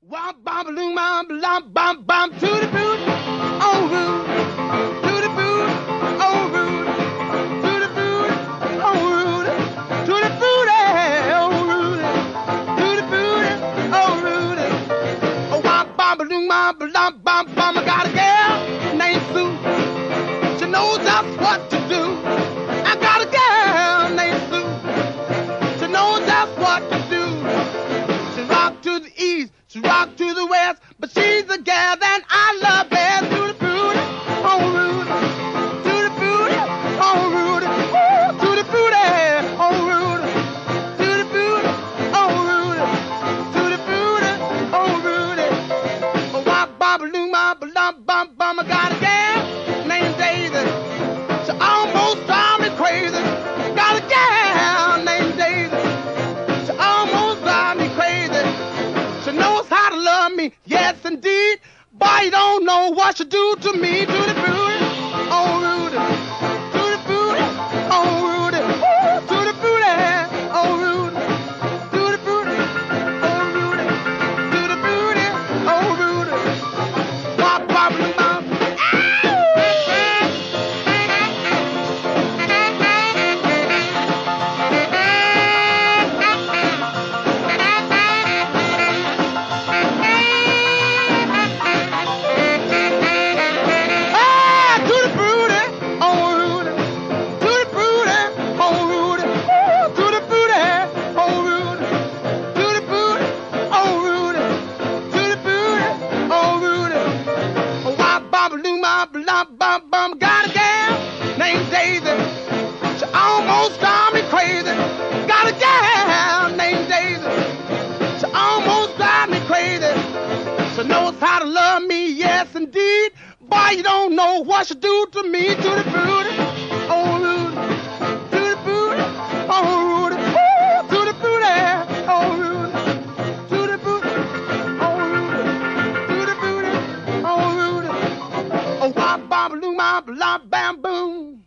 Wah bam balloon bam blam bam bam to the boot, on route, to the boot, on route, to the boot, on route, to the boot, on route, to the boot, on route. Oh wah bam balloon bam blam bam bam. I got a girl named Sue. She knows just what to do. I got a girl named Sue. She knows just what to do. She rock to the east. She rock to the west, but she's a gal that I love best. To the booty, on route, to the booty, on route, to the booty, on route, to the booty, on route, to the booty, on route. Oh, wah, bam, balloon, bam, bam, bam, bam. I got a gal named Daisy. She almost drives me crazy. Got a gal named Daisy. She almost drives me crazy. She knows how to love me, yes indeed. Boy, you don't know what she do to me. To the booty, on route, to the booty, on route, to the booty, on route, to the booty, on route, to the booty, on route. Bop, bop, bop. Bum, bum, got a gal named Daisy. She almost drives me crazy. Got a gal named Daisy. She almost drives me crazy. She knows how to love me, yes indeed. Boy, you don't know what she do to me. To the booty, on route, to the booty, on route, to the booty, on route, to the booty, on route, to the booty, on route. Oh, wah, bam, balloon, bam, bam, boom.